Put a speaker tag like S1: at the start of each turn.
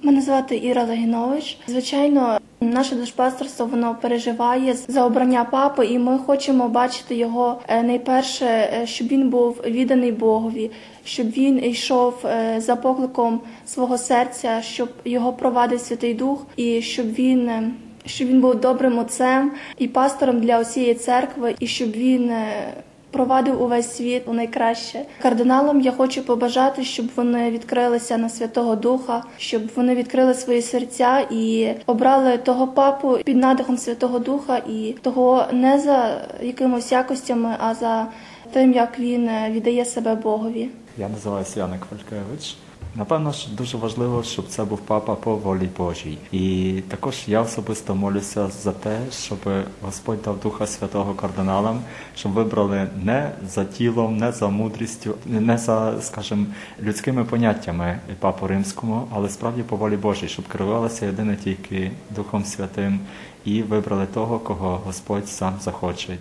S1: Мене звати Іра Легінович. Звичайно, наше душпасторство, воно переживає за обрання папи, і ми хочемо бачити його найперше, щоб він був відданий Богові, щоб він йшов за покликом свого серця, щоб його провадив Святий Дух, і щоб він був добрим отцем і пастором для усієї церкви, і щоб він провадив увесь світ у найкраще. Кардиналам я хочу побажати, щоб вони відкрилися на Святого Духа, щоб вони відкрили свої серця і обрали того папу під надихом Святого Духа, і того не за якимось якостями, а за тим, як він віддає себе Богові.
S2: Я називаюся Яник Валькевич. Напевно, що дуже важливо, щоб це був папа по волі Божій. І також я особисто молюся за те, щоб Господь дав Духа Святого кардиналам, щоб вибрали не за тілом, не за мудрістю, не за, скажімо, людськими поняттями Папу Римському, але справді по волі Божій, щоб керувалися єдине тільки Духом Святим і вибрали того, кого Господь сам захоче.